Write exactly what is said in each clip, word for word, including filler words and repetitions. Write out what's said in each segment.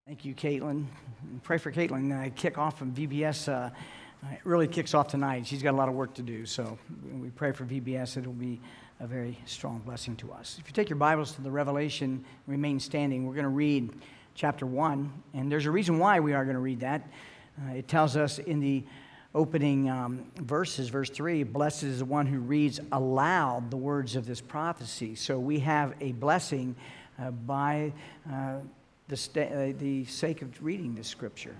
Thank you, Caitlin. Pray for Caitlin. Uh, kick off from V B S. Uh, it really kicks off tonight. She's got a lot of work to do, so we pray for V B S. It'll be a very strong blessing to us. If you take your Bibles to the Revelation, remain standing. We're going to read chapter one, and there's a reason why we are going to read that. Uh, it tells us in the opening um, verses, verse three, blessed is the one who reads aloud the words of this prophecy. So we have a blessing uh, by uh, the, st- uh, the sake of reading this scripture.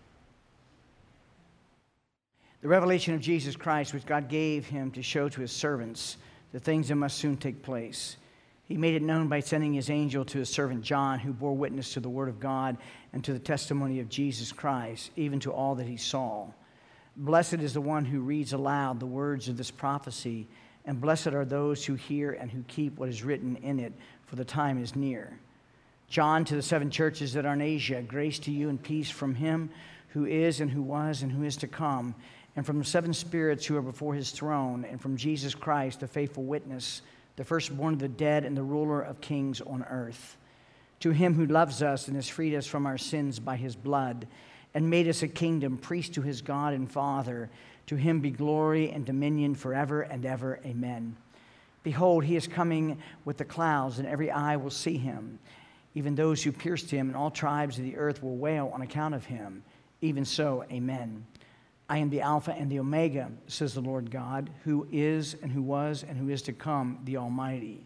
The revelation of Jesus Christ, which God gave him to show to his servants the things that must soon take place. He made it known by sending his angel to his servant John, who bore witness to the word of God and to the testimony of Jesus Christ, even to all that he saw. Blessed is the one who reads aloud the words of this prophecy, and blessed are those who hear and who keep what is written in it, for the time is near. John, to the seven churches that are in Asia, grace to you and peace from him who is and who was and who is to come, and from the seven spirits who are before his throne, and from Jesus Christ, the faithful witness, the firstborn of the dead and the ruler of kings on earth. To him who loves us and has freed us from our sins by his blood, and made us a kingdom, priest to his God and Father, to him be glory and dominion forever and ever. Amen. Behold, he is coming with the clouds, and every eye will see him, even those who pierced him, and all tribes of the earth will wail on account of him. Even so, amen. I am the Alpha and the Omega, says the Lord God, who is and who was and who is to come, the Almighty.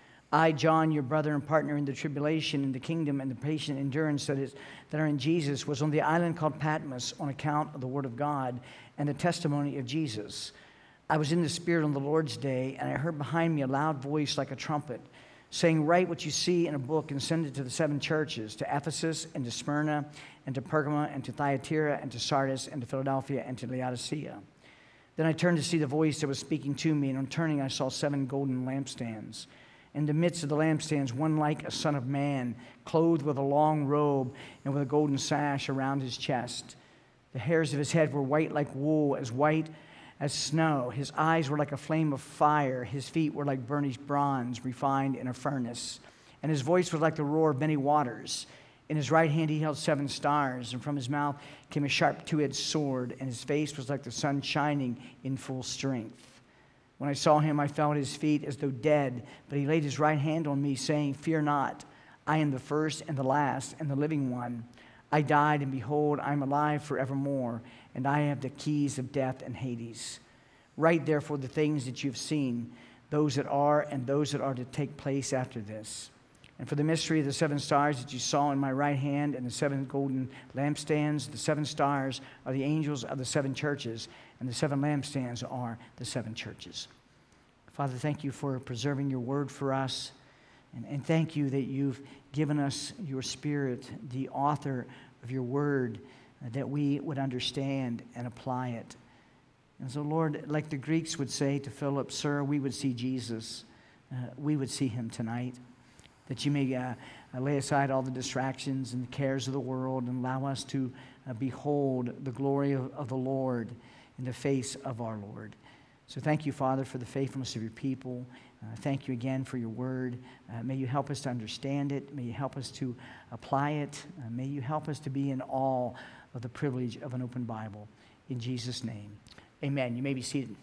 I, John, your brother and partner in the tribulation and the kingdom and the patient endurance that is that are in Jesus, was on the island called Patmos on account of the word of God and the testimony of Jesus. I was in the Spirit on the Lord's day, and I heard behind me a loud voice like a trumpet, saying, write what you see in a book and send it to the seven churches, to Ephesus and to Smyrna and to Pergamum and to Thyatira and to Sardis and to Philadelphia and to Laodicea. Then I turned to see the voice that was speaking to me, and on turning I saw seven golden lampstands. In the midst of the lampstands, one like a son of man, clothed with a long robe and with a golden sash around his chest. The hairs of his head were white like wool, as white as snow. His eyes were like a flame of fire. His feet were like burnished bronze refined in a furnace. And his voice was like the roar of many waters. In his right hand he held seven stars, and from his mouth came a sharp two-edged sword, and his face was like the sun shining in full strength. When I saw him, I fell at his feet as though dead, but he laid his right hand on me, saying, fear not, I am the first and the last and the living one. I died, and behold, I am alive forevermore, and I have the keys of death and Hades. Write therefore the things that you have seen, those that are and those that are to take place after this. And for the mystery of the seven stars that you saw in my right hand and the seven golden lampstands, the seven stars are the angels of the seven churches, and the seven lampstands are the seven churches. Father, thank you for preserving your word for us, and, and thank you that you've given us your Spirit, the author of your word, uh, that we would understand and apply it. And so, Lord, like the Greeks would say to Philip, sir, we would see Jesus. Uh, we would see him tonight. That you may uh, lay aside all the distractions and the cares of the world and allow us to uh, behold the glory of, of the Lord in the face of our Lord. So thank you, Father, for the faithfulness of your people. Uh, thank you again for your word. Uh, may you help us to understand it. May you help us to apply it. Uh, may you help us to be in awe of the privilege of an open Bible. In Jesus' name, amen. You may be seated.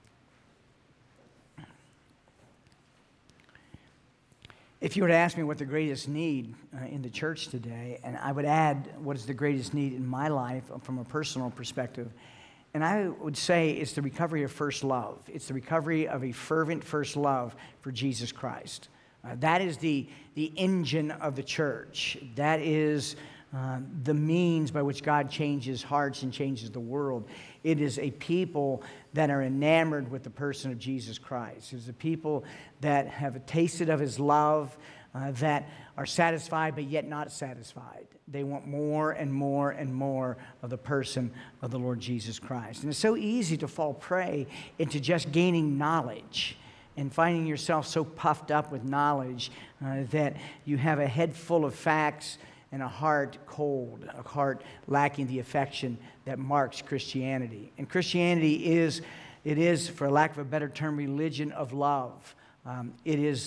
If you were to ask me what the greatest need uh, in the church today, and I would add what is the greatest need in my life from a personal perspective, and I would say it's the recovery of first love. It's the recovery of a fervent first love for Jesus Christ. Uh, that is the, the engine of the church. That is uh, the means by which God changes hearts and changes the world. It is a people that are enamored with the person of Jesus Christ. It's a people that have tasted of his love, uh, that are satisfied but yet not satisfied. They want more and more and more of the person of the Lord Jesus Christ. And it's so easy to fall prey into just gaining knowledge and finding yourself so puffed up with knowledge uh, that you have a head full of facts and a heart cold, a heart lacking the affection that marks Christianity. And Christianity is, it is, for lack of a better term, religion of love. Um, it is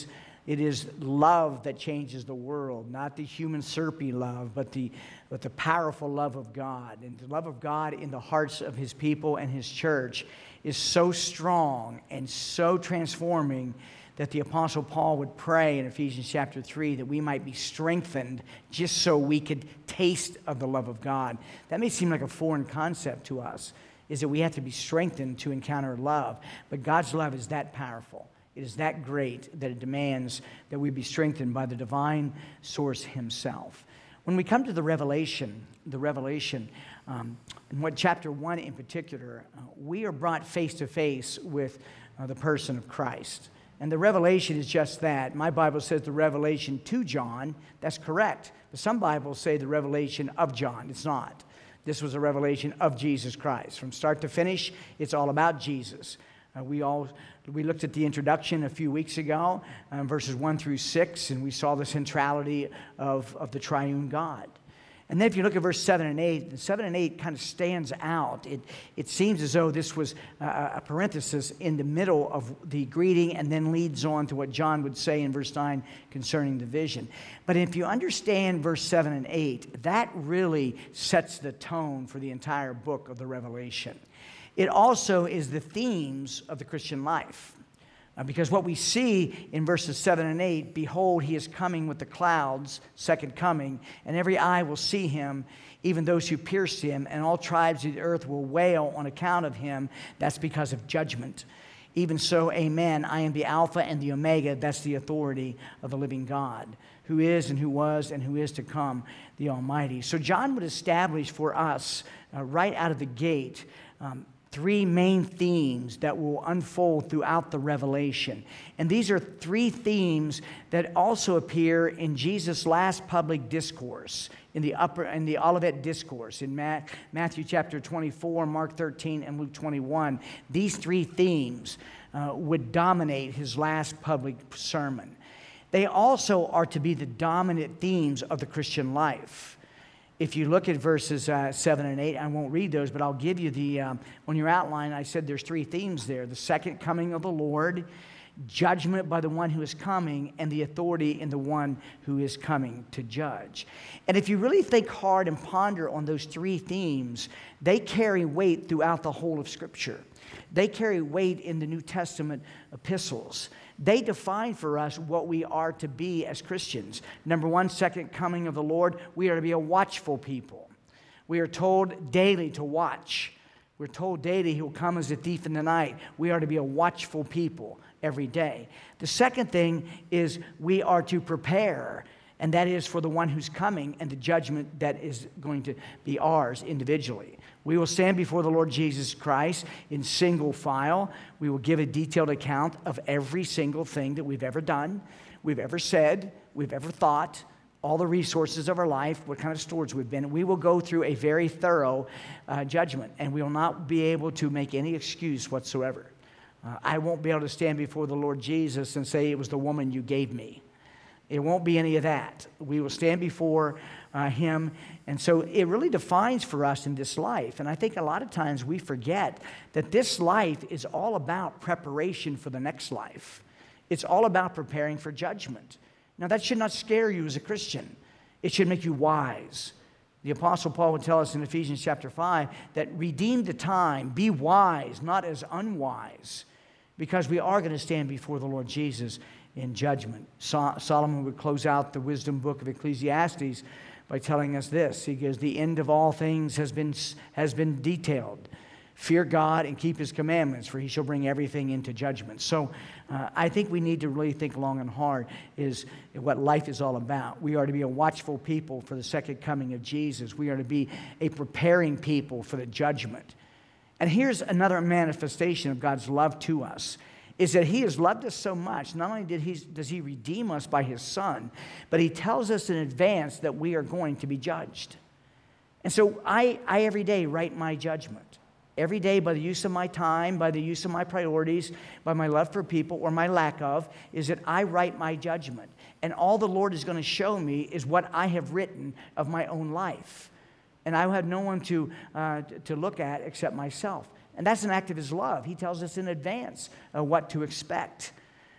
It is love that changes the world, not the human syrupy love, but the, but the powerful love of God. And the love of God in the hearts of his people and his church is so strong and so transforming that the Apostle Paul would pray in Ephesians chapter three that we might be strengthened just so we could taste of the love of God. That may seem like a foreign concept to us, is that we have to be strengthened to encounter love. But God's love is that powerful. It is that great that it demands that we be strengthened by the divine source himself. When we come to the Revelation, the Revelation, um, and what chapter one in particular, uh, we are brought face to face with uh, the person of Christ. And the revelation is just that. My Bible says the revelation to John. That's correct. But some Bibles say the revelation of John. It's not. This was a revelation of Jesus Christ. From start to finish, it's all about Jesus. Uh, we all we looked at the introduction a few weeks ago, um, verses one through six, and we saw the centrality of, of the triune God. And then if you look at verse seven and eight, seven and eight kind of stands out. It, it seems as though this was a, a parenthesis in the middle of the greeting and then leads on to what John would say in verse nine concerning the vision. But if you understand verse seven and eight, that really sets the tone for the entire book of the Revelation. It also is the themes of the Christian life. Uh, because what we see in verses seven and eight, behold, he is coming with the clouds, second coming, and every eye will see him, even those who pierced him, and all tribes of the earth will wail on account of him. That's because of judgment. Even so, amen, I am the Alpha and the Omega. That's the authority of the living God, who is and who was and who is to come, the Almighty. So John would establish for us, uh, right out of the gate, um, three main themes that will unfold throughout the Revelation. And these are three themes that also appear in Jesus' last public discourse, in the upper in the Olivet Discourse, in Matthew chapter twenty-four, Mark thirteen, and Luke twenty-one. These three themes uh, would dominate his last public sermon. They also are to be the dominant themes of the Christian life. If you look at verses uh, seven and eight, I won't read those, but I'll give you the, um, on your outline, I said there's three themes there. The second coming of the Lord, judgment by the one who is coming, and the authority in the one who is coming to judge. And if you really think hard and ponder on those three themes, they carry weight throughout the whole of Scripture. They carry weight in the New Testament epistles. They define for us what we are to be as Christians. Number one, second coming of the Lord, we are to be a watchful people. We are told daily to watch. We're told daily he will come as a thief in the night. We are to be a watchful people every day. The second thing is we are to prepare, and that is for the one who's coming and the judgment that is going to be ours individually. We will stand before the Lord Jesus Christ in single file. We will give a detailed account of every single thing that we've ever done, we've ever said, we've ever thought, all the resources of our life, what kind of stewards we've been. We will go through a very thorough uh, judgment, and we will not be able to make any excuse whatsoever. Uh, I won't be able to stand before the Lord Jesus and say, it was the woman you gave me. It won't be any of that. We will stand before uh, him. And so it really defines for us in this life. And I think a lot of times we forget that this life is all about preparation for the next life. It's all about preparing for judgment. Now, that should not scare you as a Christian. It should make you wise. The Apostle Paul would tell us in Ephesians chapter five that redeem the time, be wise, not as unwise, because we are going to stand before the Lord Jesus in judgment. So- Solomon would close out the wisdom book of Ecclesiastes by telling us this. He goes, the end of all things has been, has been detailed. Fear God and keep his commandments, for he shall bring everything into judgment. So uh, I think we need to really think long and hard is what life is all about. We are to be a watchful people for the second coming of Jesus. We are to be a preparing people for the judgment. And here's another manifestation of God's love to us, is that he has loved us so much. Not only did he, does he redeem us by his Son, but he tells us in advance that we are going to be judged. And so I, I every day write my judgment. Every day, by the use of my time, by the use of my priorities, by my love for people, or my lack of, is that I write my judgment. And all the Lord is going to show me is what I have written of my own life. And I have no one to, uh, to look at except myself. And that's an act of his love. He tells us in advance uh, what to expect.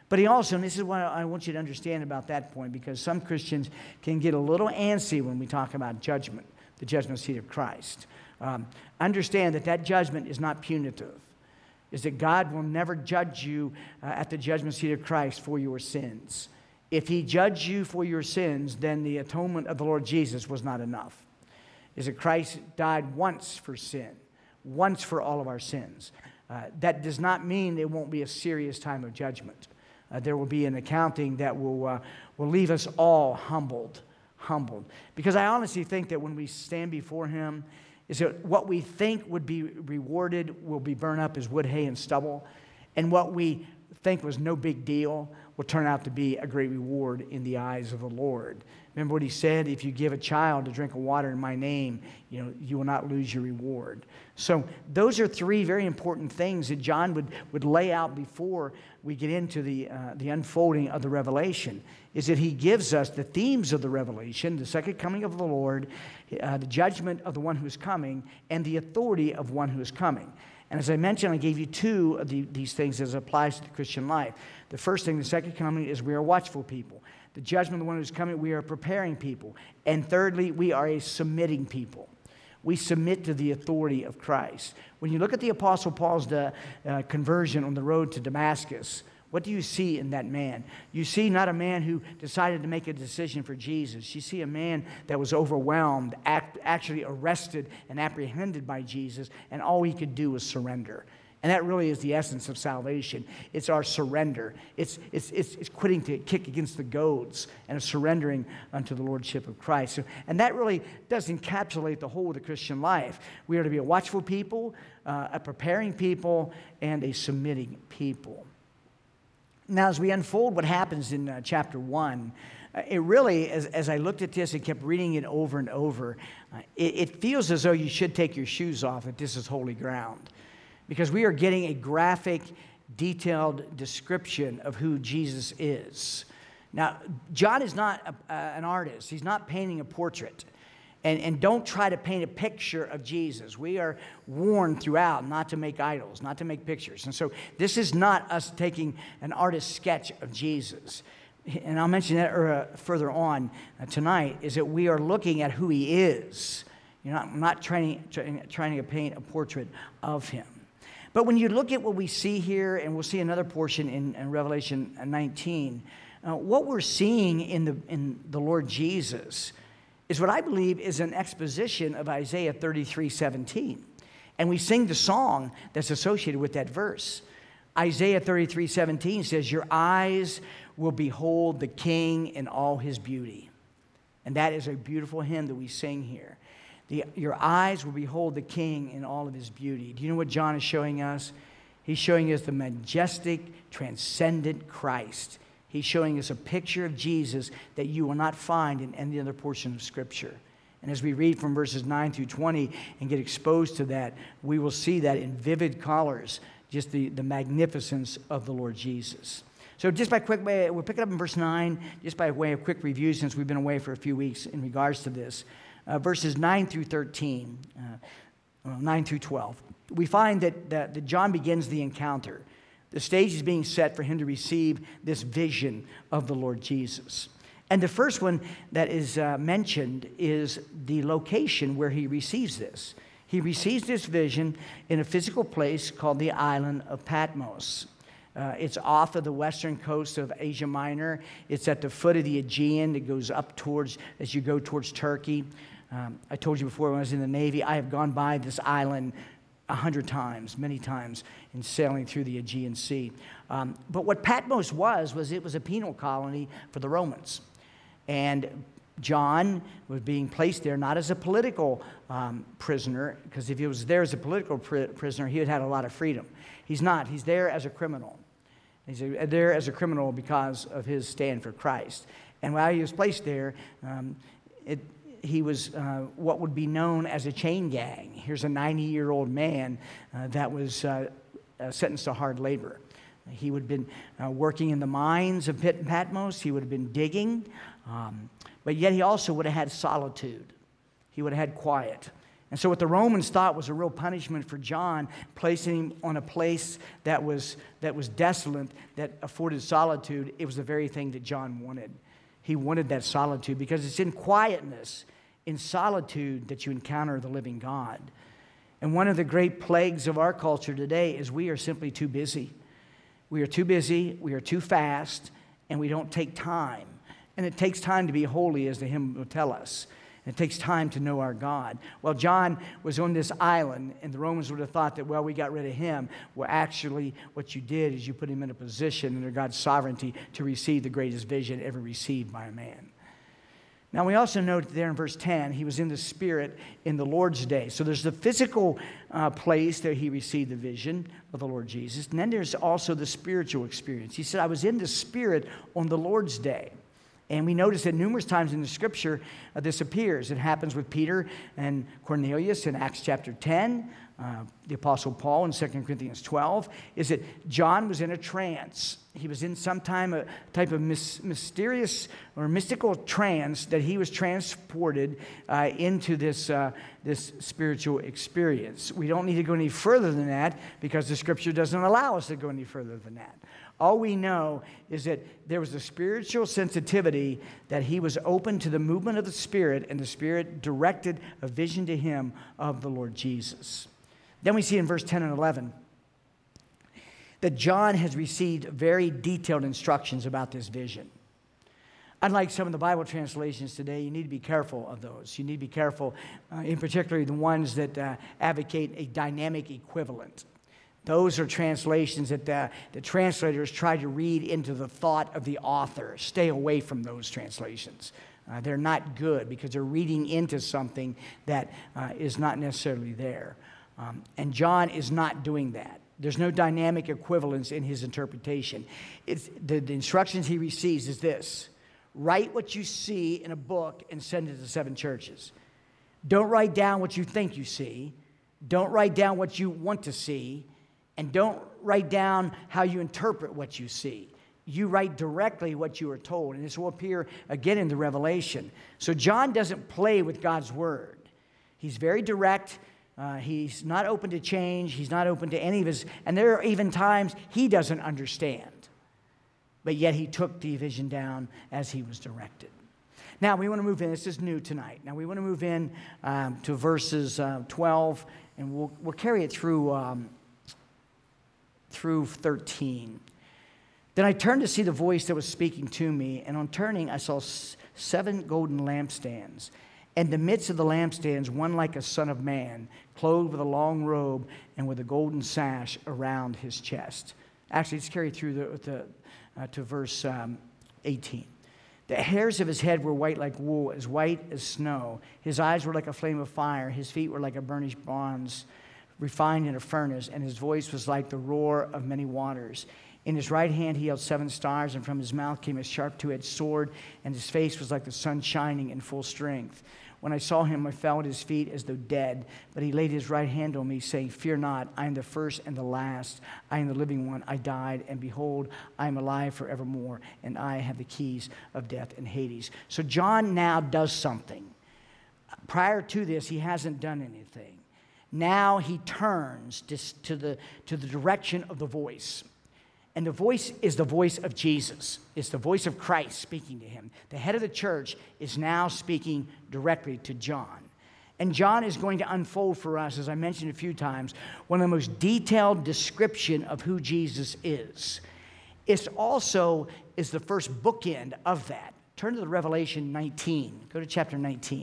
But he also, and this is what I want you to understand about that point, because some Christians can get a little antsy when we talk about judgment, the judgment seat of Christ. Um, understand that that judgment is not punitive. Is that God will never judge you uh, at the judgment seat of Christ for your sins. If he judged you for your sins, then the atonement of the Lord Jesus was not enough. Is that Christ died once for sin, once for all of our sins. Uh, that does not mean there won't be a serious time of judgment. Uh, there will be an accounting that will, uh, will leave us all humbled, humbled. Because I honestly think that when we stand before him, is that what we think would be rewarded will be burned up as wood, hay, and stubble. And what we think was no big deal will turn out to be a great reward in the eyes of the Lord. Remember what he said, if you give a child a drink of water in my name, you know, you will not lose your reward. So those are three very important things that John would, would lay out before we get into the, uh, the unfolding of the Revelation, is that he gives us the themes of the Revelation, the second coming of the Lord, uh, the judgment of the one who is coming, and the authority of one who is coming. And as I mentioned, I gave you two of the, these things as it applies to the Christian life. The first thing, the second coming, is we are watchful people. The judgment of the one who is coming, we are preparing people. And thirdly, we are a submitting people. We submit to the authority of Christ. When you look at the Apostle Paul's uh, uh, conversion on the road to Damascus, what do you see in that man? You see not a man who decided to make a decision for Jesus. You see a man that was overwhelmed, act, actually arrested and apprehended by Jesus, and all he could do was surrender. And that really is the essence of salvation. It's our surrender. It's, it's, it's, it's quitting to kick against the goads and surrendering unto the Lordship of Christ. So, and that really does encapsulate the whole of the Christian life. We are to be a watchful people, uh, a preparing people, and a submitting people. Now, as we unfold what happens in uh, chapter one, uh, it really, as, as I looked at this and kept reading it over and over, uh, it, it feels as though you should take your shoes off, that this is holy ground. Because we are getting a graphic, detailed description of who Jesus is. Now, John is not a, uh, an artist. He's not painting a portrait. And, and don't try to paint a picture of Jesus. We are warned throughout not to make idols, not to make pictures. And so this is not us taking an artist's sketch of Jesus. And I'll mention that uh, further on uh, tonight, is that we are looking at who he is. You're not, I'm not trying, trying, trying to paint a portrait of him. But when you look at what we see here, and we'll see another portion in, in Revelation nineteen, uh, what we're seeing in the, in the Lord Jesus is what I believe is an exposition of Isaiah thirty-three seventeen. And we sing the song that's associated with that verse. Isaiah thirty-three seventeen says, your eyes will behold the King in all his beauty. And that is a beautiful hymn that we sing here. The, your eyes will behold the King in all of his beauty. Do you know what John is showing us? He's showing us the majestic, transcendent Christ. He's showing us a picture of Jesus that you will not find in any other portion of Scripture. And as we read from verses nine through twenty and get exposed to that, we will see that in vivid colors, just the, the magnificence of the Lord Jesus. So just by quick way, we'll pick it up in verse nine, just by way of quick review, since we've been away for a few weeks in regards to this. Uh, verses nine through thirteen, uh, well, nine through twelve, we find that, that, that John begins the encounter. The stage is being set for him to receive this vision of the Lord Jesus. And the first one that is uh, mentioned is the location where he receives this. He receives this vision in a physical place called the island of Patmos. Uh, it's off of the western coast of Asia Minor. It's at the foot of the Aegean. It goes up towards, as you go towards Turkey. Um, I told you before, when I was in the Navy, I have gone by this island a hundred times, many times, in sailing through the Aegean Sea. Um, but what Patmos was, was it was a penal colony for the Romans. And John was being placed there not as a political um, prisoner, because if he was there as a political pr- prisoner, he would have had a lot of freedom. He's not. He's there as a criminal. He's there as a criminal because of his stand for Christ. And while he was placed there, um, it, he was uh, what would be known as a chain gang. Here's a ninety-year-old man uh, that was uh, uh, sentenced to hard labor. He would have been uh, working in the mines of Patmos. He would have been digging. Um, but yet he also would have had solitude. He would have had quiet. And so what the Romans thought was a real punishment for John, placing him on a place that was, that was desolate, that afforded solitude, it was the very thing that John wanted. He wanted that solitude because it's in quietness, in solitude, that you encounter the living God. And one of the great plagues of our culture today is we are simply too busy. We are too busy, we are too fast, and we don't take time. And it takes time to be holy, as the hymn will tell us. It takes time to know our God. Well, John was on this island, and the Romans would have thought that, well, we got rid of him. Well, actually, what you did is you put him in a position under God's sovereignty to receive the greatest vision ever received by a man. Now, we also note there in verse ten, he was in the Spirit in the Lord's day. So there's the physical uh, place that he received the vision of the Lord Jesus. And then there's also the spiritual experience. He said, I was in the Spirit on the Lord's day. And we notice that numerous times in the Scripture uh, this appears. It happens with Peter and Cornelius in Acts chapter ten. Uh, the Apostle Paul in Second Corinthians twelve. Is that John was in a trance. He was in some time a type of mis- mysterious or mystical trance that he was transported uh, into this, uh, this spiritual experience. We don't need to go any further than that because the Scripture doesn't allow us to go any further than that. All we know is that there was a spiritual sensitivity, that he was open to the movement of the Spirit, and the Spirit directed a vision to him of the Lord Jesus. Then we see in verse ten and eleven that John has received very detailed instructions about this vision. Unlike some of the Bible translations today, you need to be careful of those. You need to be careful, uh, in particular, the ones that uh, advocate a dynamic equivalent. Those are translations that the, the translators try to read into the thought of the author. Stay away from those translations. Uh, they're not good because they're reading into something that uh, is not necessarily there. Um, and John is not doing that. There's no dynamic equivalence in his interpretation. It's, the, the instructions he receives is this: write what you see in a book and send it to seven churches. Don't write down what you think you see. Don't write down what you want to see. And don't write down how you interpret what you see. You write directly what you are told. And this will appear again in the Revelation. So John doesn't play with God's word. He's very direct. Uh, he's not open to change. He's not open to any of his... And there are even times he doesn't understand. But yet he took the vision down as he was directed. Now we want to move in. This is new tonight. Now we want to move in um, to verses uh, twelve. And we'll, we'll carry it through... Um, through thirteen. Then I turned to see the voice that was speaking to me, and on turning I saw seven golden lampstands. And in the midst of the lampstands, one like a son of man, clothed with a long robe and with a golden sash around his chest. Actually, let's carry through the, the, uh, to verse um, eighteen. The hairs of his head were white like wool, as white as snow. His eyes were like a flame of fire. His feet were like a burnished bronze, refined in a furnace, and his voice was like the roar of many waters. In his right hand he held seven stars, and from his mouth came a sharp two-edged sword, and his face was like the sun shining in full strength. When I saw him, I fell at his feet as though dead, but he laid his right hand on me, saying, Fear not, I am the first and the last. I am the living one. I died, and behold, I am alive forevermore, and I have the keys of death and Hades. So John now does something. Prior to this, he hasn't done anything. Now he turns to the, to the direction of the voice. And the voice is the voice of Jesus. It's the voice of Christ speaking to him. The head of the church is now speaking directly to John. And John is going to unfold for us, as I mentioned a few times, one of the most detailed description of who Jesus is. It's also is the first bookend of that. Turn to the Revelation nineteen. Go to chapter nineteen.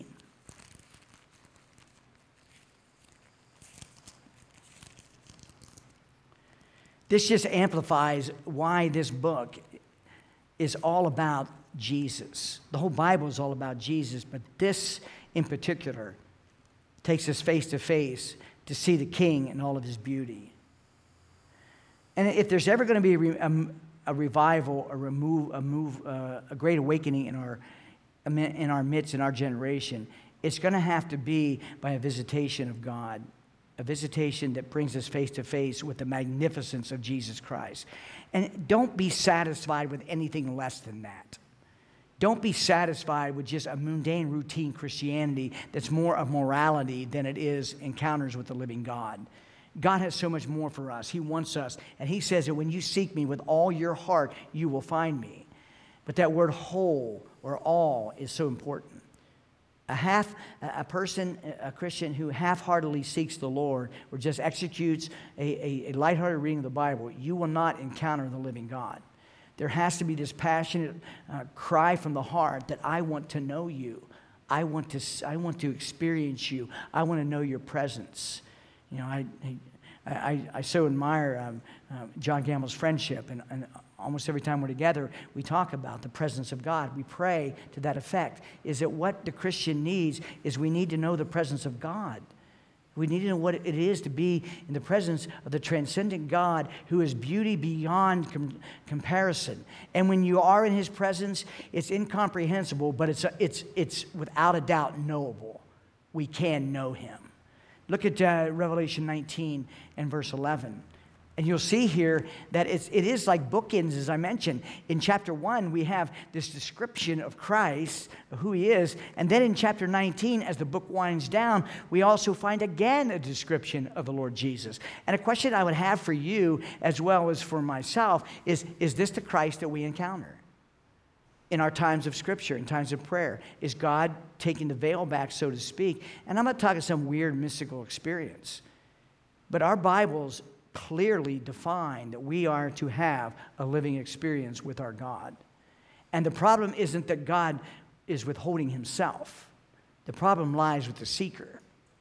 This just amplifies why this book is all about Jesus. The whole Bible is all about Jesus, but this in particular takes us face to face to see the King in all of his beauty. And if there's ever going to be a, re, a, a revival, a remove, a move, uh, a great awakening in our in our midst, in our generation, it's going to have to be by a visitation of God. A visitation that brings us face to face with the magnificence of Jesus Christ. And don't be satisfied with anything less than that. Don't be satisfied with just a mundane routine Christianity that's more of morality than it is encounters with the living God. God has so much more for us. He wants us. And he says that when you seek me with all your heart, you will find me. But that word whole or all is so important. A half, a person, a Christian who half-heartedly seeks the Lord or just executes a, a, a lighthearted reading of the Bible, you will not encounter the living God. There has to be this passionate uh, cry from the heart that I want to know you. I want to, I want to experience you. I want to know your presence. You know, I, I, I so admire um, uh, John Gamble's friendship, and, and almost every time we're together, we talk about the presence of God. We pray to that effect. Is that what the Christian needs is we need to know the presence of God. We need to know what it is to be in the presence of the transcendent God who is beauty beyond com- comparison. And when you are in his presence, it's incomprehensible, but it's, it's, it's without a doubt knowable. We can know him. Look at uh, Revelation nineteen and verse eleven. And you'll see here that it's, it is like bookends, as I mentioned. In chapter one, we have this description of Christ, of who he is. And then in chapter nineteen, as the book winds down, we also find again a description of the Lord Jesus. And a question I would have for you, as well as for myself, is, is this the Christ that we encounter? In our times of Scripture, in times of prayer, is God taking the veil back, so to speak? And I'm not talking some weird mystical experience. But our Bibles clearly define that we are to have a living experience with our God. And the problem isn't that God is withholding himself. The problem lies with the seeker.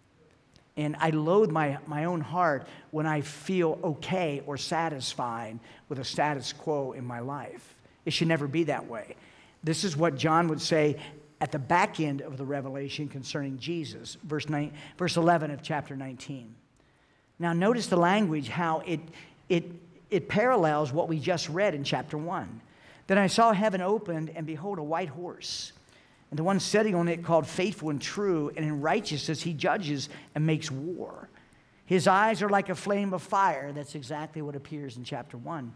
And I loathe my, my own heart when I feel okay or satisfied with a status quo in my life. It should never be that way. This is what John would say at the back end of the revelation concerning Jesus, verse nine, verse eleven of chapter nineteen. Now notice the language, how it, it, it parallels what we just read in chapter one. Then I saw heaven opened, and behold, a white horse. And the one sitting on it called Faithful and True, and in righteousness he judges and makes war. His eyes are like a flame of fire. That's exactly what appears in chapter one.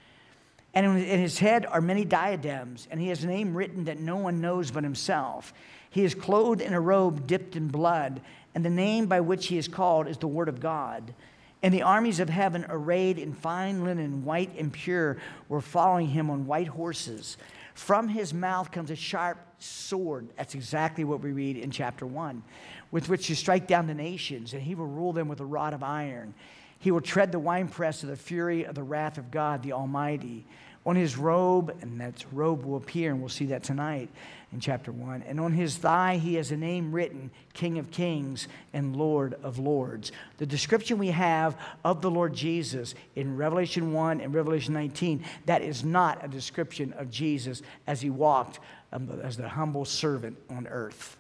And in his head are many diadems, and he has a name written that no one knows but himself. He is clothed in a robe dipped in blood, and the name by which he is called is the Word of God. And the armies of heaven, arrayed in fine linen, white and pure, were following him on white horses. From his mouth comes a sharp sword. That's exactly what we read in chapter one, with which to strike down the nations, and he will rule them with a rod of iron. He will tread the winepress of the fury of the wrath of God, the Almighty. On his robe, and that robe will appear, and we'll see that tonight in chapter one. And on his thigh he has a name written, King of Kings and Lord of Lords. The description we have of the Lord Jesus in Revelation one and Revelation nineteen, that is not a description of Jesus as he walked um, as the humble servant on earth.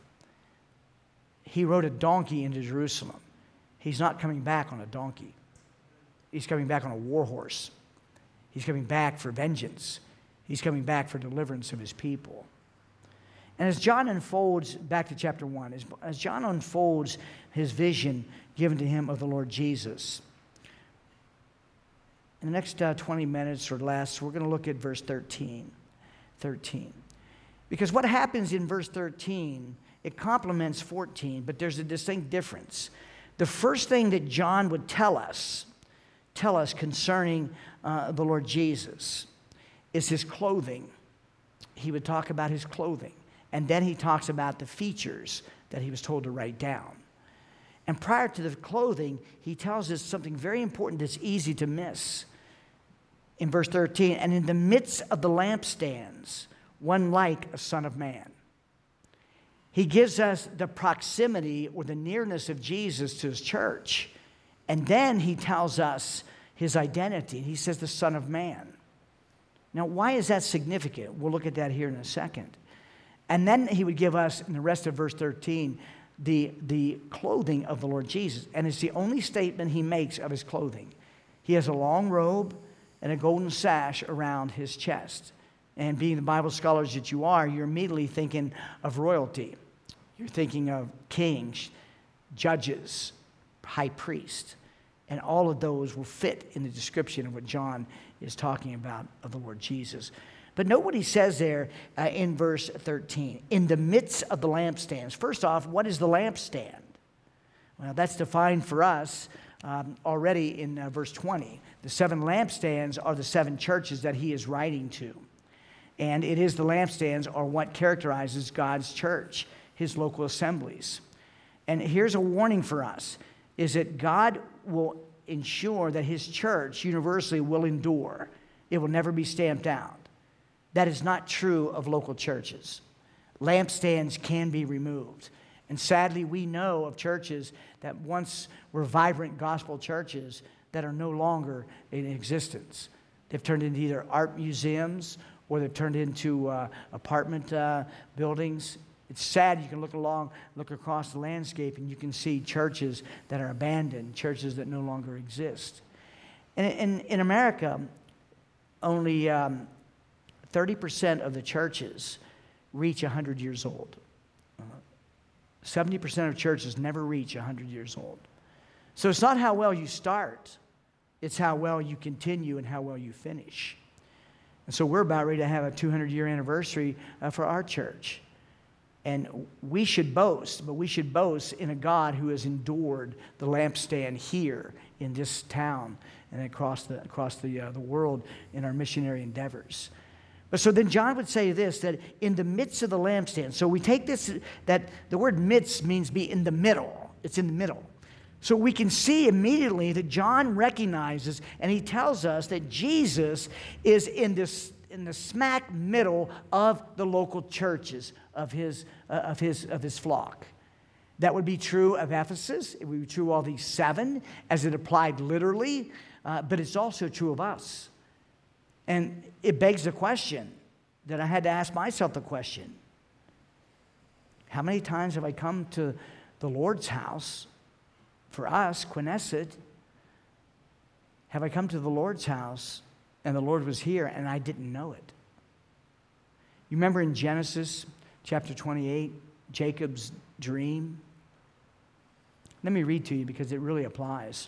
He rode a donkey into Jerusalem. He's not coming back on a donkey. He's coming back on a war horse. He's coming back for vengeance. He's coming back for deliverance of his people. And as John unfolds, back to chapter one, as, as John unfolds his vision given to him of the Lord Jesus, in the next uh, twenty minutes or less, we're going to look at verse thirteen. thirteen. Because what happens in verse thirteen, it complements fourteen, but there's a distinct difference. The first thing that John would tell us, tell us concerning uh, the Lord Jesus is his clothing. He would talk about his clothing. And then he talks about the features that he was told to write down. And prior to the clothing, he tells us something very important that's easy to miss. In verse thirteen, and in the midst of the lampstands, one like a son of man. He gives us the proximity or the nearness of Jesus to his church. And then he tells us his identity. He says the Son of Man. Now, why is that significant? We'll look at that here in a second. And then he would give us, in the rest of verse thirteen, the, the clothing of the Lord Jesus. And it's the only statement he makes of his clothing. He has a long robe and a golden sash around his chest. And being the Bible scholars that you are, you're immediately thinking of royalty. You're thinking of kings, judges, high priest. And all of those will fit in the description of what John is talking about of the Lord Jesus. But note what he says there uh, in verse thirteen. In the midst of the lampstands. First off, what is the lampstand? Well, that's defined for us um, already in uh, verse twenty. The seven lampstands are the seven churches that he is writing to. And it is the lampstands are what characterizes God's church, his local assemblies. And here's a warning for us, is that God will ensure that his church universally will endure. It will never be stamped out. That is not true of local churches. Lampstands can be removed. And sadly, we know of churches that once were vibrant gospel churches that are no longer in existence. They've turned into either art museums or they've turned into uh, apartment uh, buildings. It's sad. You can look along, look across the landscape, and you can see churches that are abandoned, churches that no longer exist. And in, in America, only um, thirty percent of the churches reach one hundred years old. Uh, seventy percent of churches never reach one hundred years old. So it's not how well you start, it's how well you continue and how well you finish. And so we're about ready to have a two hundred year anniversary uh, for our church. And we should boast, but we should boast in a God who has endured the lampstand here in this town and across the across the uh, the world in our missionary endeavors. But so then John would say this, that in the midst of the lampstand. So we take this, that the word midst means be in the middle. It's in the middle. So we can see immediately that John recognizes, and he tells us that Jesus is in this in the smack middle of the local churches of his uh, of his of his flock. That would be true of Ephesus. It would be true of all these seven, as it applied literally, uh, but it's also true of us. And it begs the question that I had to ask myself the question: how many times have I come to the Lord's house? For us, Knesset, have I come to the Lord's house and the Lord was here and I didn't know it? You remember in Genesis chapter twenty-eight, Jacob's dream? Let me read to you because it really applies.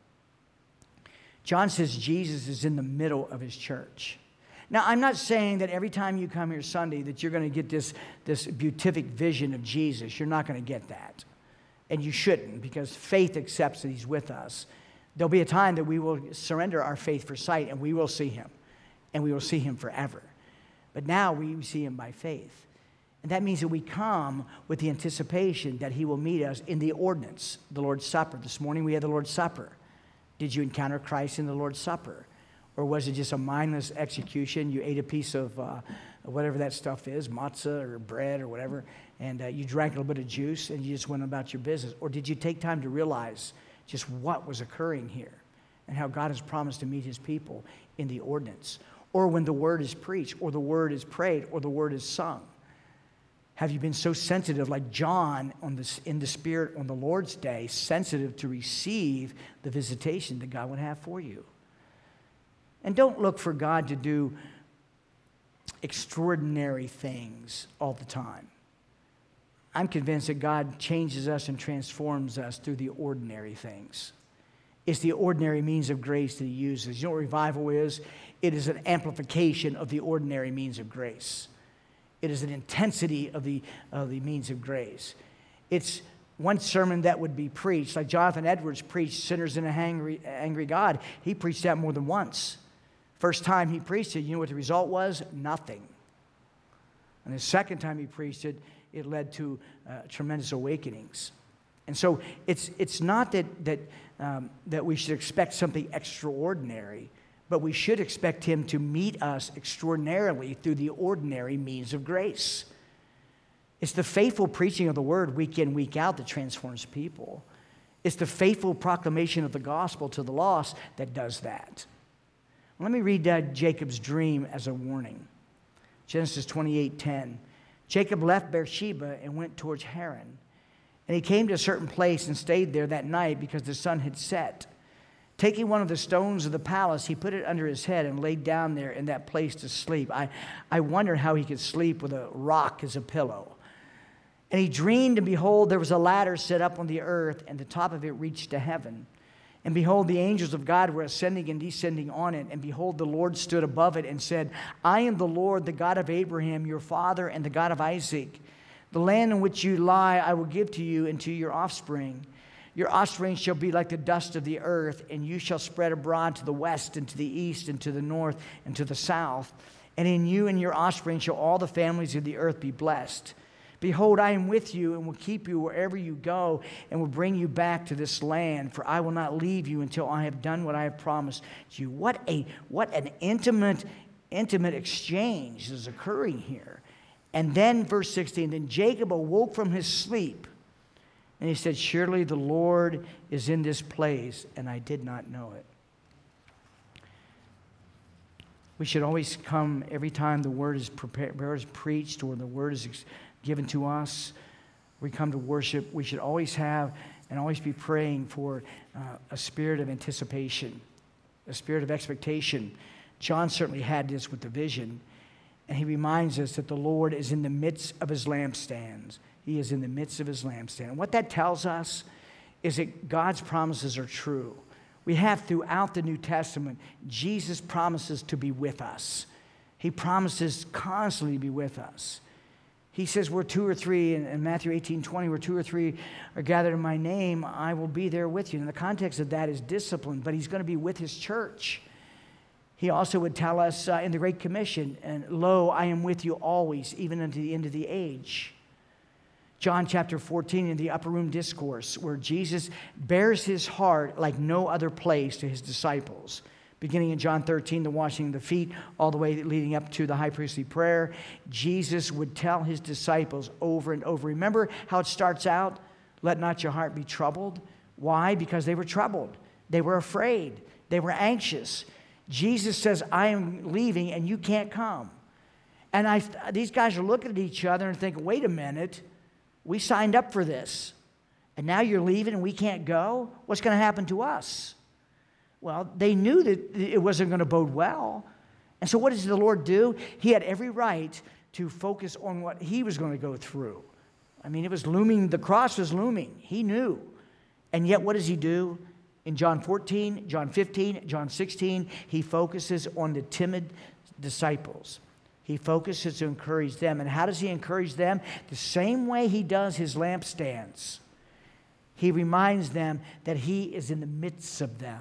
John says Jesus is in the middle of his church. Now, I'm not saying that every time you come here Sunday that you're going to get this, this beatific vision of Jesus. You're not going to get that. And you shouldn't, because faith accepts that he's with us. There'll be a time that we will surrender our faith for sight, and we will see him. And we will see him forever. But now we see him by faith. And that means that we come with the anticipation that he will meet us in the ordinance, the Lord's Supper. This morning we had the Lord's Supper. Did you encounter Christ in the Lord's Supper? Or was it just a mindless execution? You ate a piece of uh, whatever that stuff is, matzah or bread or whatever, and uh, you drank a little bit of juice and you just went about your business? Or did you take time to realize just what was occurring here and how God has promised to meet his people in the ordinance? Or when the word is preached, or the word is prayed, or the word is sung? Have you been so sensitive, like John on this, in the Spirit on the Lord's Day, sensitive to receive the visitation that God would have for you? And don't look for God to do extraordinary things all the time. I'm convinced that God changes us and transforms us through the ordinary things. It's the ordinary means of grace that he uses. You know what revival is? It is an amplification of the ordinary means of grace. It is an intensity of the, of the means of grace. It's one sermon that would be preached, like Jonathan Edwards preached Sinners in a Angry, Angry God. He preached that more than once. First time he preached it, you know what the result was? Nothing. And the second time he preached it, it led to uh, tremendous awakenings. And so it's it's not that that um, that we should expect something extraordinary, but we should expect him to meet us extraordinarily through the ordinary means of grace. It's the faithful preaching of the word week in, week out that transforms people. It's the faithful proclamation of the gospel to the lost that does that. Let me read uh, Jacob's dream as a warning. Genesis twenty-eight ten. Jacob left Beersheba and went towards Haran. And he came to a certain place and stayed there that night because the sun had set. Taking one of the stones of the palace, he put it under his head and laid down there in that place to sleep. I, I wonder how he could sleep with a rock as a pillow. And he dreamed, and behold, there was a ladder set up on the earth, and the top of it reached to heaven. And behold, the angels of God were ascending and descending on it. And behold, the Lord stood above it and said, I am the Lord, the God of Abraham, your father, and the God of Isaac. The land in which you lie I will give to you and to your offspring. Your offspring shall be like the dust of the earth, and you shall spread abroad to the west and to the east and to the north and to the south. And in you and your offspring shall all the families of the earth be blessed. Behold, I am with you and will keep you wherever you go and will bring you back to this land, for I will not leave you until I have done what I have promised you. What a what an intimate, intimate exchange is occurring here. And then verse sixteen, then Jacob awoke from his sleep, and he said, surely the Lord is in this place, and I did not know it. We should always come every time the word is prepared, word is preached, or the word is ex- given to us. We come to worship. We should always have and always be praying for uh, a spirit of anticipation, a spirit of expectation. John certainly had this with the vision, and he reminds us that the Lord is in the midst of his lampstands. He is in the midst of his lampstand. And what that tells us is that God's promises are true. We have throughout the New Testament, Jesus promises to be with us. He promises constantly to be with us. He says, where two or three, in, in Matthew eighteen twenty, where two or three are gathered in my name, I will be there with you. And the context of that is discipline, but he's going to be with his church. He also would tell us uh, in the Great Commission, and lo, I am with you always, even unto the end of the age. John chapter fourteen in the upper room discourse, where Jesus bears his heart like no other place to his disciples. Beginning in John thirteen, the washing of the feet, all the way leading up to the high priestly prayer, Jesus would tell his disciples over and over. Remember how it starts out? Let not your heart be troubled. Why? Because they were troubled. They were afraid. They were anxious. Jesus says, I am leaving and you can't come. And I, these guys are looking at each other and thinking, wait a minute. We signed up for this, and now you're leaving and we can't go? What's going to happen to us? Well, they knew that it wasn't going to bode well. And so what does the Lord do? He had every right to focus on what he was going to go through. I mean, it was looming. The cross was looming. He knew. And yet what does he do? In John fourteen, John fifteen, John sixteen, he focuses on the timid disciples. He focuses to encourage them. And how does he encourage them? The same way he does his lampstands. He reminds them that he is in the midst of them.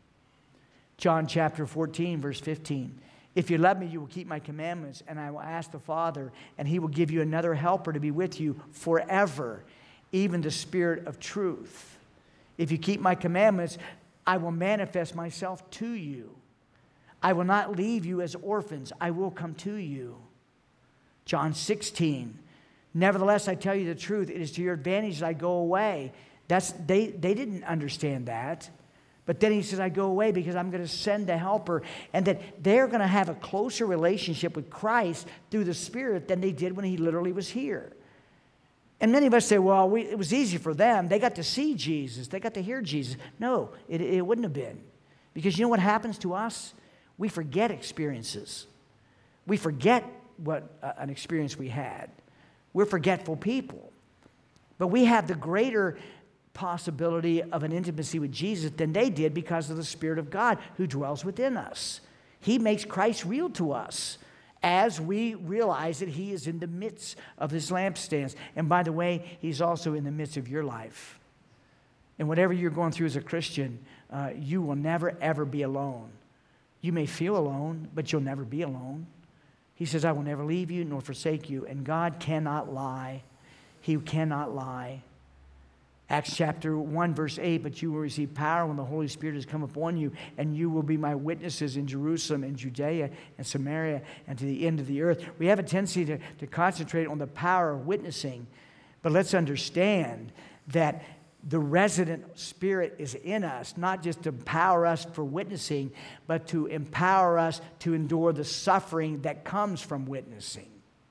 John chapter fourteen, verse fifteen. If you love me, you will keep my commandments, and I will ask the Father, and he will give you another helper to be with you forever, even the Spirit of truth. If you keep my commandments, I will manifest myself to you. I will not leave you as orphans. I will come to you. John sixteen. Nevertheless, I tell you the truth. It is to your advantage that I go away. That's, they, they didn't understand that. But then he says, I go away because I'm going to send a helper. And that they're going to have a closer relationship with Christ through the Spirit than they did when he literally was here. And many of us say, well, we, it was easy for them. They got to see Jesus. They got to hear Jesus. No, it, it wouldn't have been. Because you know what happens to us? We forget experiences. We forget what uh, an experience we had. We're forgetful people. But we have the greater possibility of an intimacy with Jesus than they did because of the Spirit of God who dwells within us. He makes Christ real to us as we realize that he is in the midst of his lampstands. And by the way, he's also in the midst of your life. And whatever you're going through as a Christian, uh, you will never, ever be alone. You may feel alone, but you'll never be alone. He says, I will never leave you nor forsake you. And God cannot lie. He cannot lie. Acts chapter one, verse eight, but you will receive power when the Holy Spirit has come upon you, and you will be my witnesses in Jerusalem and Judea and Samaria and to the end of the earth. We have a tendency to, to concentrate on the power of witnessing, but let's understand that the resident Spirit is in us, not just to empower us for witnessing, but to empower us to endure the suffering that comes from witnessing.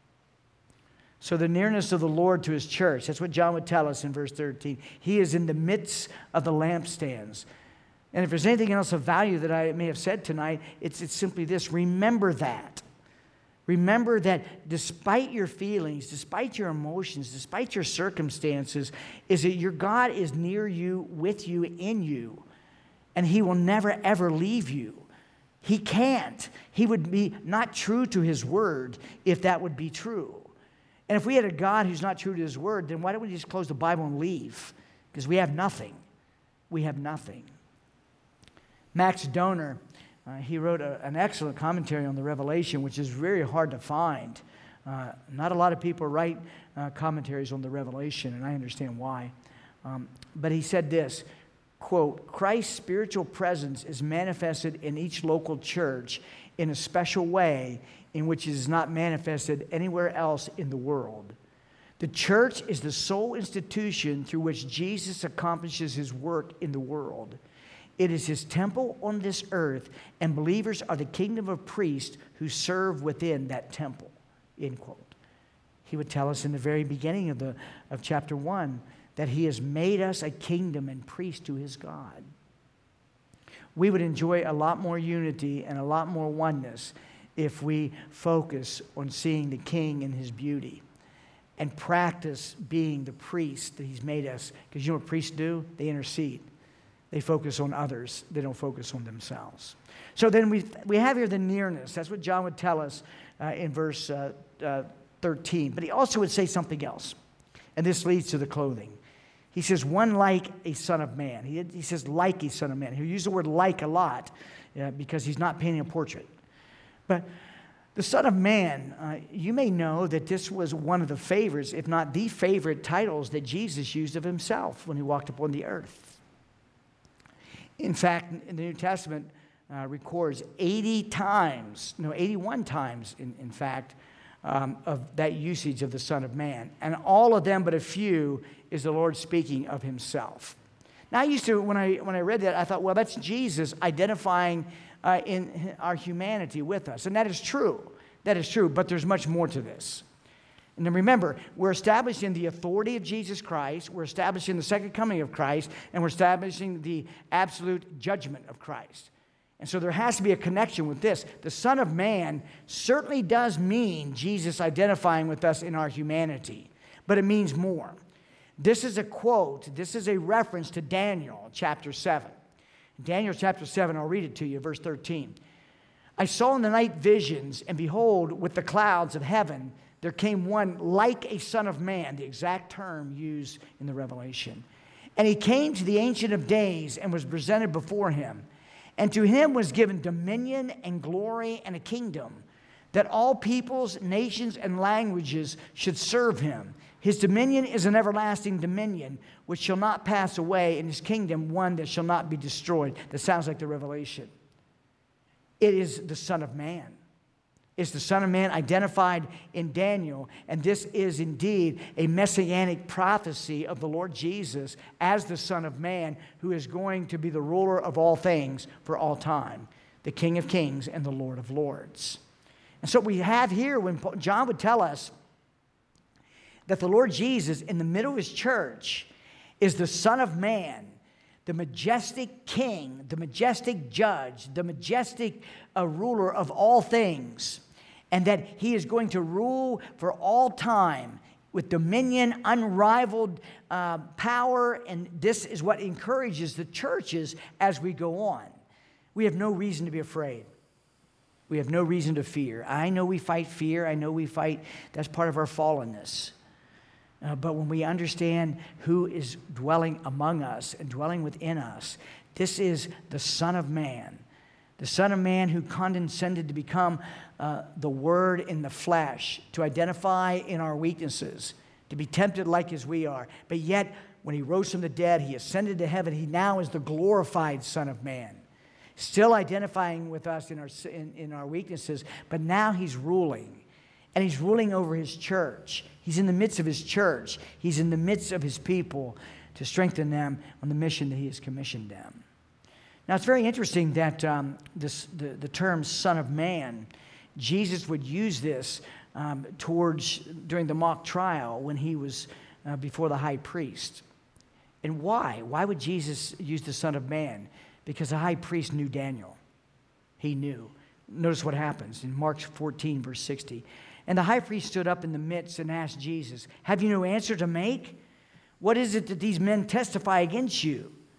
So the nearness of the Lord to his church, that's what John would tell us in verse thirteen. He is in the midst of the lampstands. And if there's anything else of value that I may have said tonight, it's, it's simply this. Remember that. Remember that despite your feelings, despite your emotions, despite your circumstances, is that your God is near you, with you, in you. and he will never, ever leave you. He can't. He would be not true to his word if that would be true. And if we had a God who's not true to his word, then why don't we just close the Bible and leave? Because we have nothing. We have nothing. Max Donner, uh, he wrote a, an excellent commentary on the Revelation, which is very hard to find. Uh, not a lot of people write uh, commentaries on the Revelation, and I understand why. Um, but he said this, quote, Christ's spiritual presence is manifested in each local church in a special way in which it is not manifested anywhere else in the world. The church is the sole institution through which Jesus accomplishes his work in the world. It is his temple on this earth, and believers are the kingdom of priests who serve within that temple, end quote. He would tell us in the very beginning of, the, of chapter one that he has made us a kingdom and priest to his God. We would enjoy a lot more unity and a lot more oneness if we focus on seeing the King in his beauty and practice being the priest that he's made us. Because you know what priests do? They intercede. They focus on others. They don't focus on themselves. So then we we have here the nearness. That's what John would tell us uh, in verse uh, uh, thirteen. But he also would say something else. And this leads to the clothing. He says, one like a son of man. He, he says, like a son of man. He'll use the word like a lot uh, because he's not painting a portrait. But the Son of Man, uh, you may know that this was one of the favorites, if not the favorite titles that Jesus used of himself when he walked upon the earth. In fact, in the New Testament uh, records eighty times, no, eighty-one times, in, in fact, um, of that usage of the Son of Man. And all of them but a few is the Lord speaking of himself. Now, I used to, when I, when I read that, I thought, well, that's Jesus identifying Uh, in our humanity with us. And that is true. That is true. But there's much more to this. And then remember, we're establishing the authority of Jesus Christ. We're establishing the second coming of Christ. And we're establishing the absolute judgment of Christ. And so there has to be a connection with this. The Son of Man certainly does mean Jesus identifying with us in our humanity. But it means more. This is a quote. This is a reference to Daniel chapter seven. Daniel chapter seven, I'll read it to you, verse thirteen. I saw in the night visions, and behold, with the clouds of heaven, there came one like a son of man, the exact term used in the Revelation. And he came to the Ancient of Days and was presented before him. And to him was given dominion and glory and a kingdom, that all peoples, nations, and languages should serve him. His dominion is an everlasting dominion, which shall not pass away, and his kingdom one that shall not be destroyed. That sounds like the Revelation. It is the Son of Man. It's the Son of Man identified in Daniel, and this is indeed a messianic prophecy of the Lord Jesus as the Son of Man, who is going to be the ruler of all things for all time, the King of kings and the Lord of lords. And so we have here, when John would tell us that the Lord Jesus, in the middle of his church, is the Son of Man, the majestic King, the majestic Judge, the majestic uh, ruler of all things, and that he is going to rule for all time with dominion, unrivaled uh, power, and this is what encourages the churches as we go on. We have no reason to be afraid. We have no reason to fear. I know we fight fear. I know we fight, that's part of our fallenness. Uh, but when we understand who is dwelling among us and dwelling within us, this is the Son of Man. The Son of Man who condescended to become uh, the Word in the flesh, to identify in our weaknesses, to be tempted like as we are. But yet, when he rose from the dead, he ascended to heaven. He now is the glorified Son of Man. Still identifying with us in our, in, in our weaknesses, but now he's ruling. And he's ruling over his church. He's in the midst of his church. He's in the midst of his people to strengthen them on the mission that he has commissioned them. Now, it's very interesting that um, this, the, the term Son of Man, Jesus would use this um, towards during the mock trial when he was uh, before the high priest. And why? Why would Jesus use the Son of Man? Because the high priest knew Daniel. He knew. Notice what happens in Mark fourteen, verse sixty. And the high priest stood up in the midst and asked Jesus, "Have you no answer to make? What is it that these men testify against you?"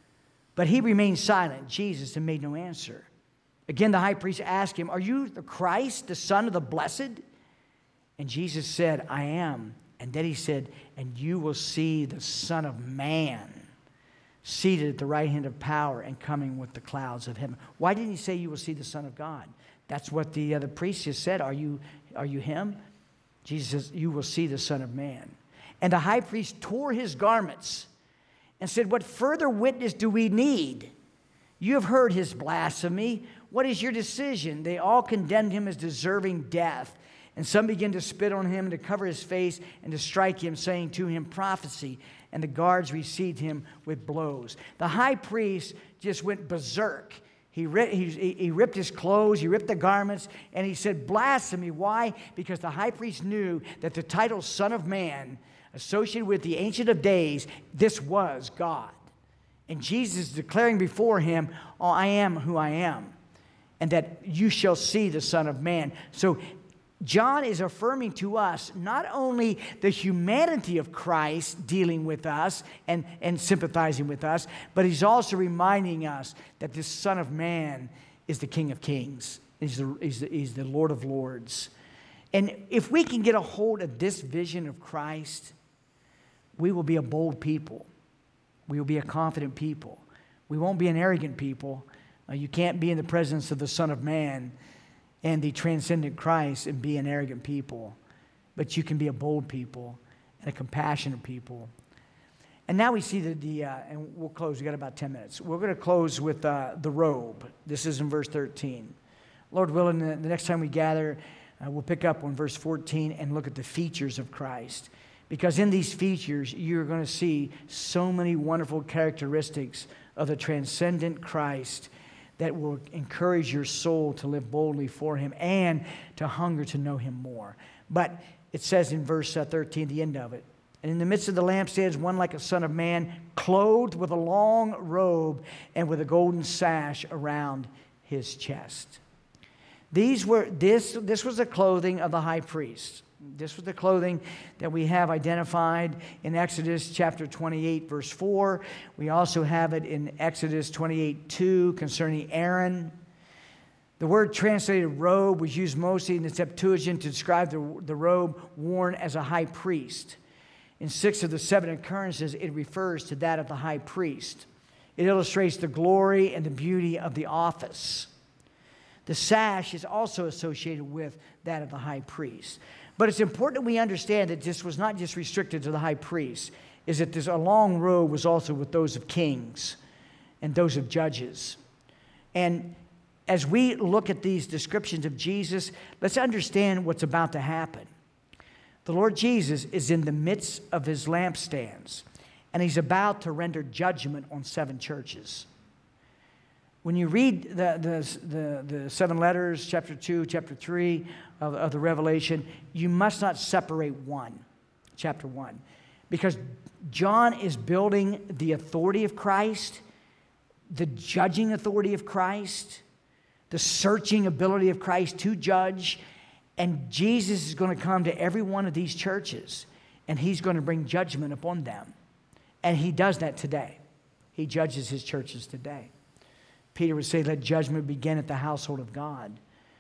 But he remained silent, Jesus, and made no answer. Again, the high priest asked him, are you the Christ, the Son of the Blessed? And Jesus said, I am. And then he said, and you will see the Son of Man seated at the right hand of power and coming with the clouds of heaven. Why didn't he say you will see the Son of God? That's what the other priest just said. Are you, are you him? Jesus says, you will see the Son of Man. And the high priest tore his garments and said, what further witness do we need? You have heard his blasphemy. What is your decision? They all condemned him as deserving death. And some began to spit on him and to cover his face and to strike him, saying to him, prophecy. And the guards received him with blows. The high priest just went berserk. He, ri- he, he ripped his clothes, he ripped the garments, and he said, blasphemy. Why? Because the high priest knew that the title Son of Man, associated with the Ancient of Days, this was God. And Jesus is declaring before him, oh, I am who I am, and that you shall see the Son of Man. So John is affirming to us not only the humanity of Christ dealing with us and, and sympathizing with us, but he's also reminding us that this Son of Man is the King of Kings. He's the, he's the, he's the Lord of Lords. And if we can get a hold of this vision of Christ, we will be a bold people. We will be a confident people. We won't be an arrogant people. Uh, you can't be in the presence of the Son of Man and the transcendent Christ and be an arrogant people. But you can be a bold people and a compassionate people. And now we see the, the uh, and we'll close. We've got about ten minutes. We're going to close with uh, the robe. This is in verse thirteen. Lord willing, the, the next time we gather, uh, we'll pick up on verse fourteen and look at the features of Christ. Because in these features, you're going to see so many wonderful characteristics of the transcendent Christ that will encourage your soul to live boldly for him and to hunger to know him more. But it says in verse thirteen, the end of it, and in the midst of the lampstands, one like a son of man, clothed with a long robe and with a golden sash around his chest. These were this, this was the clothing of the high priest. This was the clothing that we have identified in Exodus chapter twenty-eight, verse four. We also have it in Exodus twenty-eight, two concerning Aaron. The word translated robe was used mostly in the Septuagint to describe the, the robe worn as a high priest. In six of the seven occurrences, it refers to that of the high priest. It illustrates the glory and the beauty of the office. The sash is also associated with that of the high priest. But it's important that we understand that this was not just restricted to the high priest, is that this a long robe was also with those of kings and those of judges. And as we look at these descriptions of Jesus, let's understand what's about to happen. The Lord Jesus is in the midst of his lampstands, and he's about to render judgment on seven churches. When you read the, the, the, the seven letters, chapter two, chapter three of, of the Revelation, you must not separate one, chapter one. Because John is building the authority of Christ, the judging authority of Christ, the searching ability of Christ to judge. And Jesus is going to come to every one of these churches, and he's going to bring judgment upon them. And he does that today. He judges his churches today. Peter would say, let judgment begin at the household of God.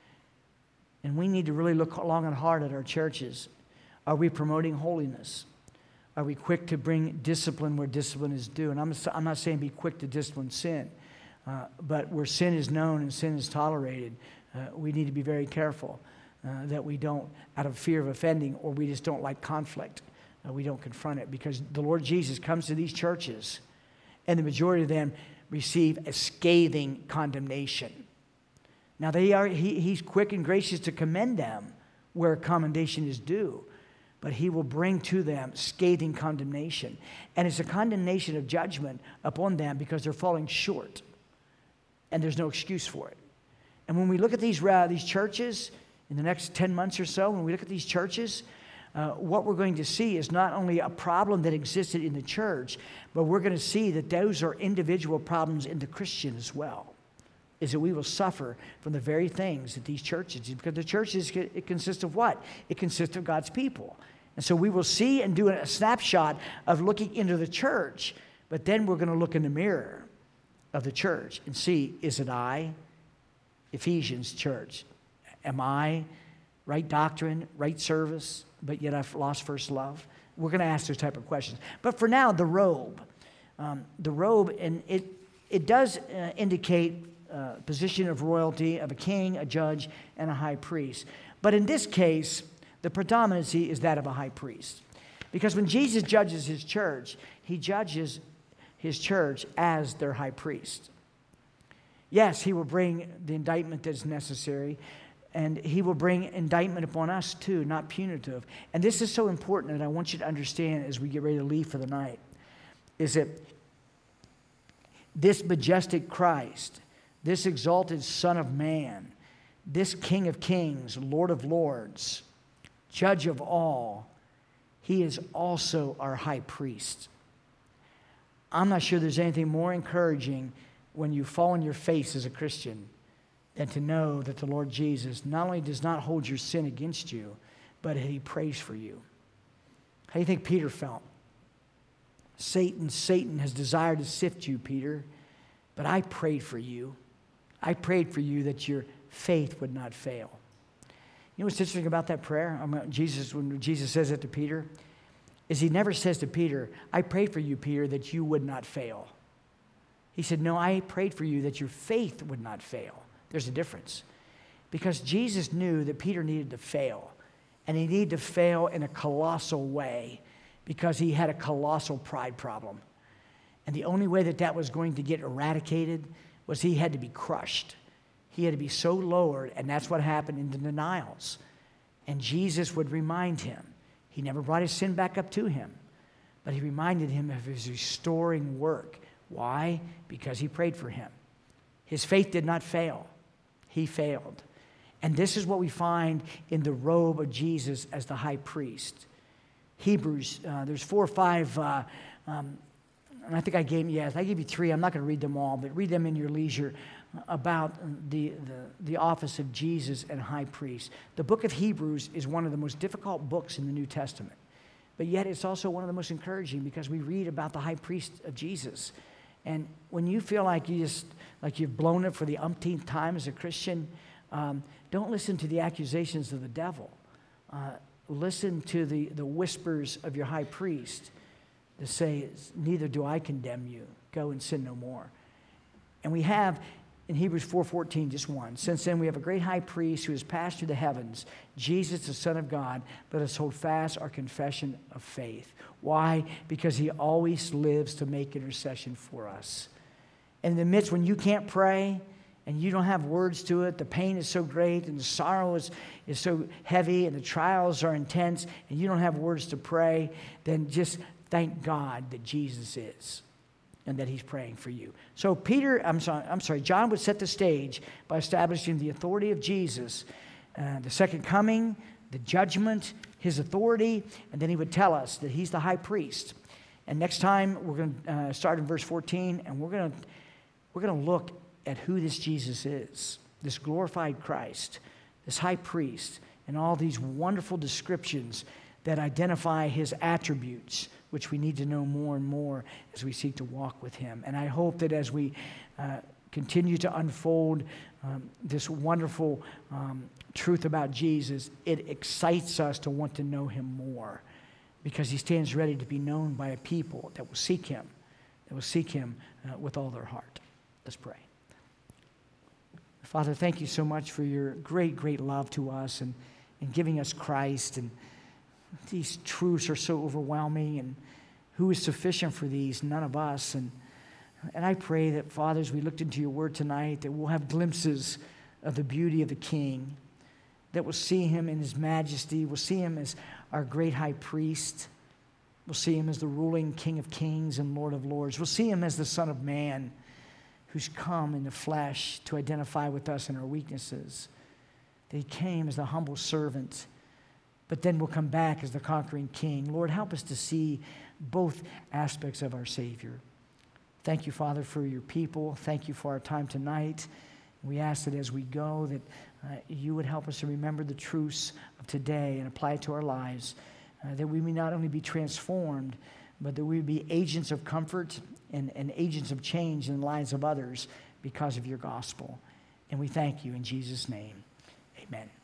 And we need to really look long and hard at our churches. Are we promoting holiness? Are we quick to bring discipline where discipline is due? And I'm, I'm not saying be quick to discipline sin, uh, but where sin is known and sin is tolerated, uh, we need to be very careful uh, that we don't, out of fear of offending, or we just don't like conflict, uh, we don't confront it. Because the Lord Jesus comes to these churches, and the majority of them receive a scathing condemnation. Now, they are, he, he's quick and gracious to commend them where commendation is due, but he will bring to them scathing condemnation. And it's a condemnation of judgment upon them because they're falling short, and there's no excuse for it. And when we look at these, uh, these churches in the next ten months or so, when we look at these churches, Uh, what we're going to see is not only a problem that existed in the church, but we're going to see that those are individual problems in the Christian as well. Is that we will suffer from the very things that these churches do. Because the churches, it consists of what? It consists of God's people. And so we will see and do a snapshot of looking into the church, but then we're going to look in the mirror. of the church and see, is it I? Ephesians church. Am I right doctrine, right service, but yet I've lost first love? We're going to ask those type of questions. But for now, the robe. Um, the robe, and it, it does uh, indicate uh, position of royalty of a king, a judge, and a high priest. But in this case, the predominancy is that of a high priest. Because when Jesus judges his church, he judges his church as their high priest. Yes, he will bring the indictment that's necessary, and he will bring indictment upon us too, not punitive. And this is so important, and I want you to understand as we get ready to leave for the night, is that this majestic Christ, this exalted Son of Man, this King of Kings, Lord of Lords, Judge of all, he is also our high priest. I'm not sure there's anything more encouraging when you fall on your face as a Christian than to know that the Lord Jesus not only does not hold your sin against you, but he prays for you. How do you think Peter felt? Satan, Satan has desired to sift you, Peter, but I prayed for you. I prayed for you that your faith would not fail. You know what's interesting about that prayer? I mean, Jesus, when Jesus says it to Peter, is he never says to Peter, I prayed for you, Peter, that you would not fail. He said, no, I prayed for you that your faith would not fail. There's a difference. Because Jesus knew that Peter needed to fail, and he needed to fail in a colossal way because he had a colossal pride problem. And the only way that that was going to get eradicated was he had to be crushed. He had to be so lowered, and that's what happened in the denials. And Jesus would remind him. He never brought his sin back up to him, but he reminded him of his restoring work. Why? Because he prayed for him. His faith did not fail. He failed. And this is what we find in the robe of Jesus as the high priest. Hebrews, uh, there's four or five, uh, um, and I think I gave, yes, I gave you three. I'm not going to read them all, but read them in your leisure about the, the, the office of Jesus and high priest. The book of Hebrews is one of the most difficult books in the New Testament, but yet it's also one of the most encouraging because we read about the high priest of Jesus. And when you feel like you just like you've blown it for the umpteenth time as a Christian, um, don't listen to the accusations of the devil. Uh, listen to the, the whispers of your high priest to say, neither do I condemn you. Go and sin no more. And we have in Hebrews four fourteen, just one. Since then we have a great high priest who has passed through the heavens, Jesus, the Son of God. Let us hold fast our confession of faith. Why? Because he always lives to make intercession for us. And in the midst when you can't pray and you don't have words to it, the pain is so great and the sorrow is, is so heavy and the trials are intense and you don't have words to pray, then just thank God that Jesus is and that he's praying for you. So Peter, I'm sorry, I'm sorry, John would set the stage by establishing the authority of Jesus, uh, the second coming, the judgment, his authority, and then he would tell us that he's the high priest. And next time we're going to uh, start in verse fourteen, and we're going to we're going to look at who this Jesus is, this glorified Christ, this high priest, and all these wonderful descriptions that identify his attributes, which we need to know more and more as we seek to walk with him. And I hope that as we uh, continue to unfold um, this wonderful um, truth about Jesus, it excites us to want to know him more because he stands ready to be known by a people that will seek him, that will seek him uh, with all their heart. Let's pray. Father, thank you so much for your great, great love to us and, and giving us Christ. And these truths are so overwhelming, and who is sufficient for these? None of us. And, and I pray that, Father, as we looked into your word tonight, that we'll have glimpses of the beauty of the King, that we'll see him in his majesty, we'll see him as our great high priest, we'll see him as the ruling King of Kings and Lord of Lords, we'll see him as the Son of Man who's come in the flesh to identify with us in our weaknesses, that he came as the humble servant, but then we'll come back as the conquering King. Lord, help us to see both aspects of our Savior. Thank you, Father, for your people. Thank you for our time tonight. We ask that as we go, that uh, you would help us to remember the truths of today and apply it to our lives, uh, that we may not only be transformed, but that we would be agents of comfort and, and agents of change in the lives of others because of your gospel. And we thank you in Jesus' name. Amen.